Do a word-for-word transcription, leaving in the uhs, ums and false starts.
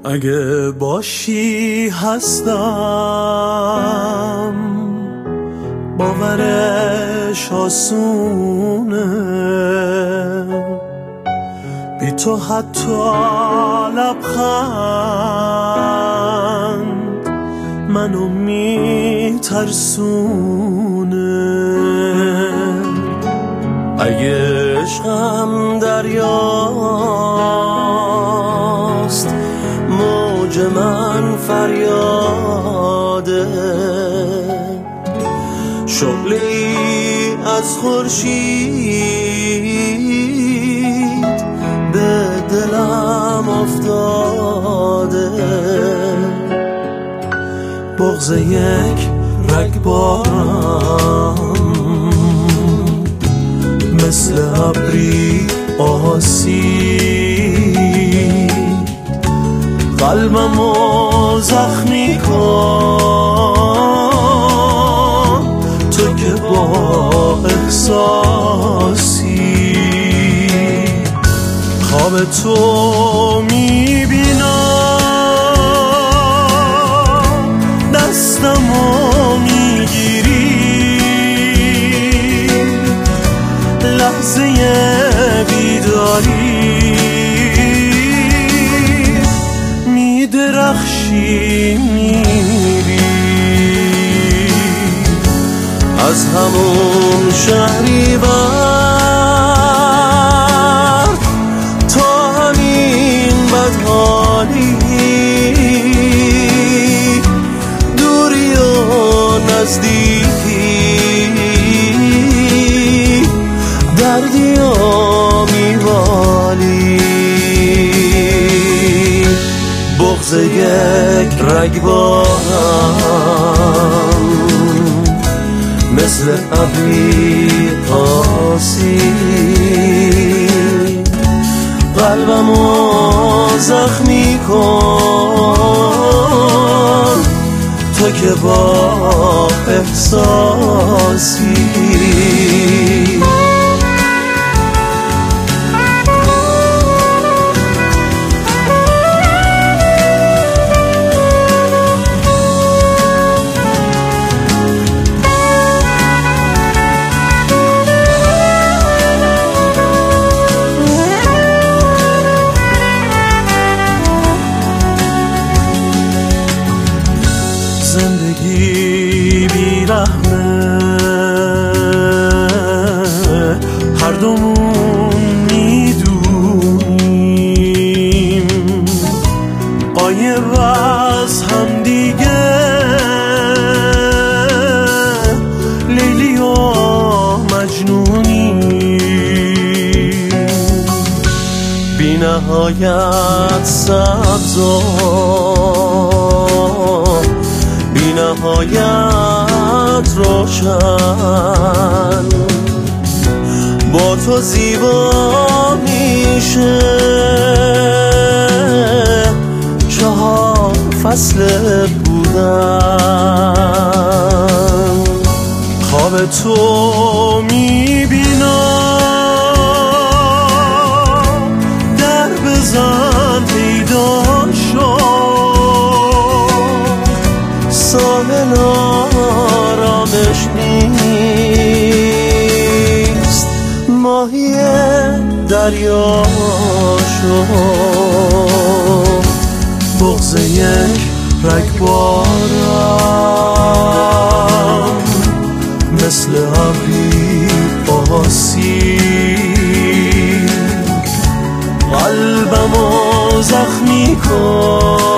اگه باشی هستم، باورش آسونه، بی تو حتی لبخند منو میترسونه. اگه عشقم دریاست، موج من فریاده، شعله‌ای از خورشید به دلم افتاده. بغض یک رگبارم مثل ابری آسید، قلبمو زخمی کن تو که با احساسی. خواب تو میبینم، دستمو میگیری، لحظه بیداری میدرخشی، میری از همون شهریور تا همین بدحالی، دوری و نزدیکی، دردی و میوالی. بغض یک رگبارم مثل ابری آسید، قلبمو زخمی کن تو که با احساسی. زندگی بیرحمه، هر دومون میدونیم، قایب از هم دیگه، لیلی و مجنونیم، بی نهایت سبز و بی نهایت روشن، با تو زیبا میشه چهار فصل بودن. خواب تو میبینم، در بزن پیدا شد، ساحل آرامش نیست، ماهی دریا شد. بغض یک رگبارم مثل ابری آسید، قلبمو زخمی کن